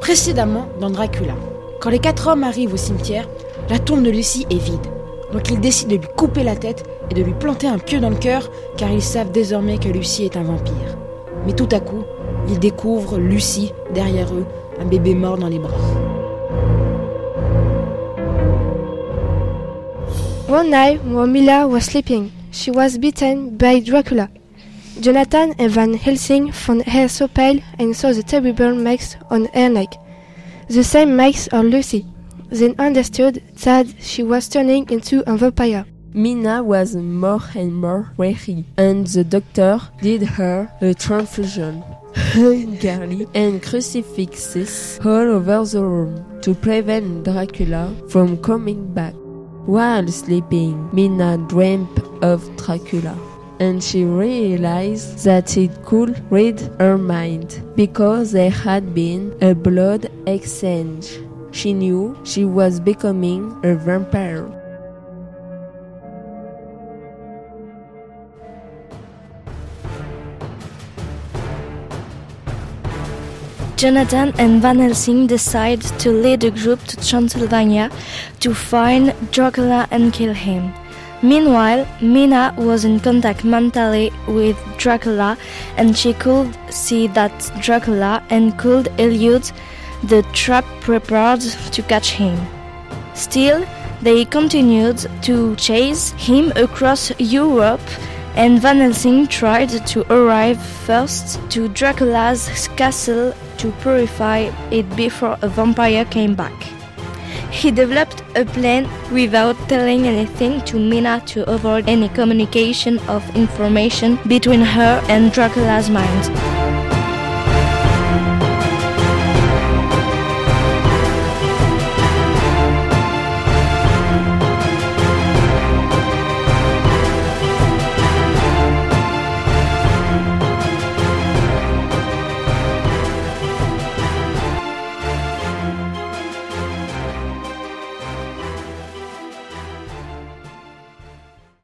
Précédemment, dans Dracula, quand les 4 hommes arrivent au cimetière, la tombe de Lucie est vide. Donc ils décident de lui couper la tête et de lui planter un pieu dans le cœur, car ils savent désormais que Lucie est un vampire. Mais tout à coup, ils découvrent Lucie derrière eux, un bébé mort dans les bras. One night, while Mila was sleeping, she was bitten by Dracula. Jonathan and Van Helsing found her so pale and saw the terrible marks on her neck. The same marks on Lucy. They understood that she was turning into a vampire. Mina was more and more weary, and the doctor did her a transfusion, garlic and crucifixes all over the room to prevent Dracula from coming back. While sleeping, Mina dreamt of Dracula, and she realized that it could read her mind because there had been a blood exchange. She knew she was becoming a vampire. Jonathan and Van Helsing decide to lead a group to Transylvania to find Dracula and kill him. Meanwhile, Mina was in contact mentally with Dracula, and she could see that Dracula and could elude the trap prepared to catch him. Still, they continued to chase him across Europe, and Van Helsing tried to arrive first to Dracula's castle to purify it before a vampire came back. He developed a plan without telling anything to Mina to avoid any communication of information between her and Dracula's mind.